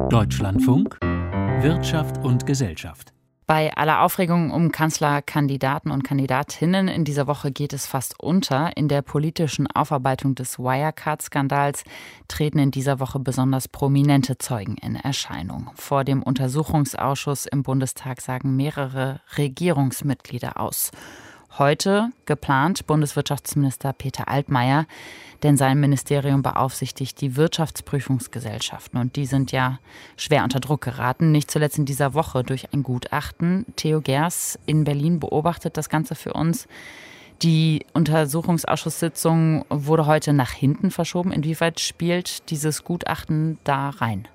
Deutschlandfunk Wirtschaft und Gesellschaft. Bei aller Aufregung um Kanzlerkandidaten und Kandidatinnen in dieser Woche geht es fast unter. In der politischen Aufarbeitung des Wirecard-Skandals treten in dieser Woche besonders prominente Zeugen in Erscheinung. Vor dem Untersuchungsausschuss im Bundestag sagen mehrere Regierungsmitglieder aus. Heute geplant Bundeswirtschaftsminister Peter Altmaier, denn sein Ministerium beaufsichtigt die Wirtschaftsprüfungsgesellschaften und die sind ja schwer unter Druck geraten, nicht zuletzt in dieser Woche durch ein Gutachten. Theo Gers in Berlin beobachtet das Ganze für uns. Die Untersuchungsausschusssitzung wurde heute nach hinten verschoben. Inwieweit spielt dieses Gutachten da rein?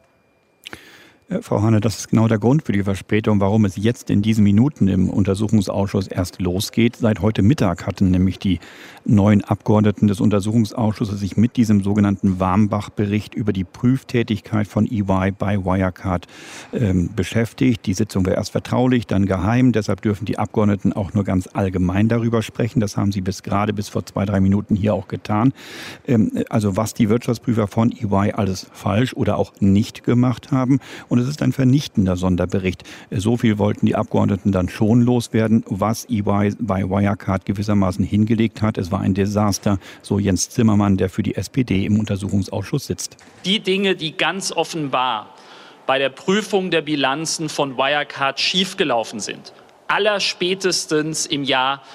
Frau Hane, das ist genau der Grund für die Verspätung, warum es jetzt in diesen Minuten im Untersuchungsausschuss erst losgeht. Seit heute Mittag hatten nämlich die 9 Abgeordneten des Untersuchungsausschusses sich mit diesem sogenannten Warmbach-Bericht über die Prüftätigkeit von EY bei Wirecard beschäftigt. Die Sitzung war erst vertraulich, dann geheim. Deshalb dürfen die Abgeordneten auch nur ganz allgemein darüber sprechen. Das haben sie bis vor 2-3 Minuten hier auch getan. Also was die Wirtschaftsprüfer von EY alles falsch oder auch nicht gemacht haben. Und es ist ein vernichtender Sonderbericht. So viel wollten die Abgeordneten dann schon loswerden, was EY bei Wirecard gewissermaßen hingelegt hat. Es war ein Desaster, so Jens Zimmermann, der für die SPD im Untersuchungsausschuss sitzt. Die Dinge, die ganz offenbar bei der Prüfung der Bilanzen von Wirecard schiefgelaufen sind, allerspätestens im Jahr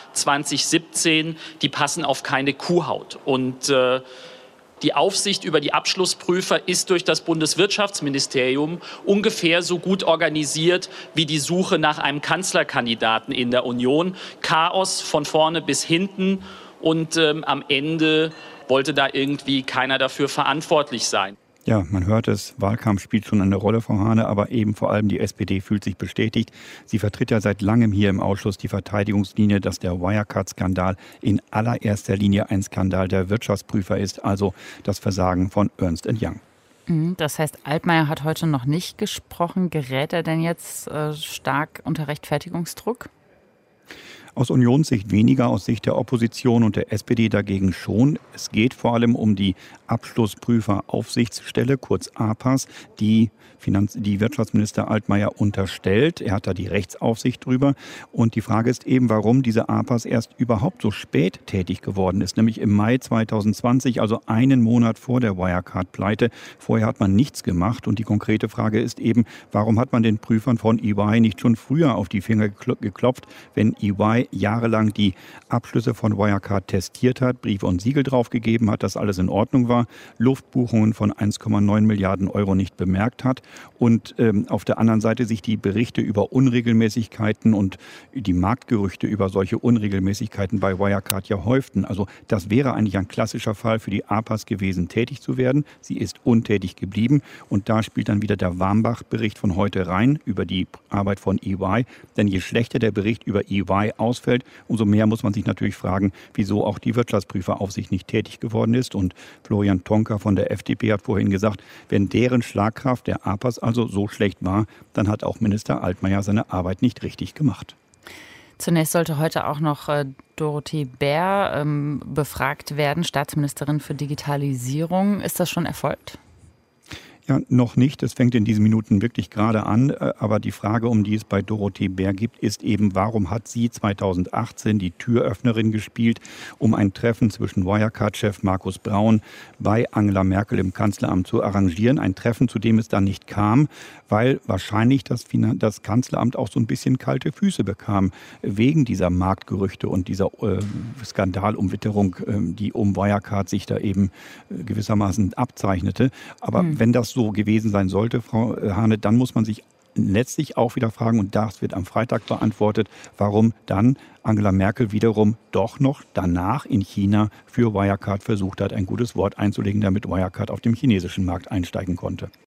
2017, die passen auf keine Kuhhaut. Und die Aufsicht über die Abschlussprüfer ist durch das Bundeswirtschaftsministerium ungefähr so gut organisiert wie die Suche nach einem Kanzlerkandidaten in der Union. Chaos von vorne bis hinten und am Ende wollte da irgendwie keiner dafür verantwortlich sein. Ja, man hört es, Wahlkampf spielt schon eine Rolle, Frau Hane, aber eben vor allem die SPD fühlt sich bestätigt. Sie vertritt ja seit langem hier im Ausschuss die Verteidigungslinie, dass der Wirecard-Skandal in allererster Linie ein Skandal der Wirtschaftsprüfer ist, also das Versagen von Ernst & Young. Das heißt, Altmaier hat heute noch nicht gesprochen. Gerät er denn jetzt stark unter Rechtfertigungsdruck? Aus Unionssicht weniger, aus Sicht der Opposition und der SPD dagegen schon. Es geht vor allem um die Abschlussprüferaufsichtsstelle, kurz APAS, die Wirtschaftsminister Altmaier unterstellt. Er hat da die Rechtsaufsicht drüber. Und die Frage ist eben, warum diese APAS erst überhaupt so spät tätig geworden ist, nämlich im Mai 2020, also einen Monat vor der Wirecard-Pleite. Vorher hat man nichts gemacht. Und die konkrete Frage ist eben, warum hat man den Prüfern von EY nicht schon früher auf die Finger geklopft, wenn EY jahrelang die Abschlüsse von Wirecard testiert hat, Briefe und Siegel draufgegeben hat, dass alles in Ordnung war, Luftbuchungen von 1,9 Milliarden Euro nicht bemerkt hat und auf der anderen Seite sich die Berichte über Unregelmäßigkeiten und die Marktgerüchte über solche Unregelmäßigkeiten bei Wirecard ja häuften. Also das wäre eigentlich ein klassischer Fall für die APAS gewesen, tätig zu werden. Sie ist untätig geblieben und da spielt dann wieder der Warmbach-Bericht von heute rein über die Arbeit von EY. Denn je schlechter der Bericht über EY ausfällt, umso mehr muss man sich natürlich fragen, wieso auch die Wirtschaftsprüferaufsicht nicht tätig geworden ist. Und Florian Tonka von der FDP hat vorhin gesagt, wenn deren Schlagkraft der APAS also so schlecht war, dann hat auch Minister Altmaier seine Arbeit nicht richtig gemacht. Zunächst sollte heute auch noch Dorothee Bär befragt werden, Staatsministerin für Digitalisierung. Ist das schon erfolgt? Ja, noch nicht. Das fängt in diesen Minuten wirklich gerade an. Aber die Frage, um die es bei Dorothee Bär gibt, ist eben, warum hat sie 2018 die Türöffnerin gespielt, um ein Treffen zwischen Wirecard-Chef Markus Braun bei Angela Merkel im Kanzleramt zu arrangieren. Ein Treffen, zu dem es dann nicht kam, weil wahrscheinlich das Kanzleramt auch so ein bisschen kalte Füße bekam, wegen dieser Marktgerüchte und dieser Skandalumwitterung, die um Wirecard sich da eben gewissermaßen abzeichnete. Aber wenn das so gewesen sein sollte, Frau Hane, dann muss man sich letztlich auch wieder fragen, und das wird am Freitag beantwortet, warum dann Angela Merkel wiederum doch noch danach in China für Wirecard versucht hat, ein gutes Wort einzulegen, damit Wirecard auf dem chinesischen Markt einsteigen konnte.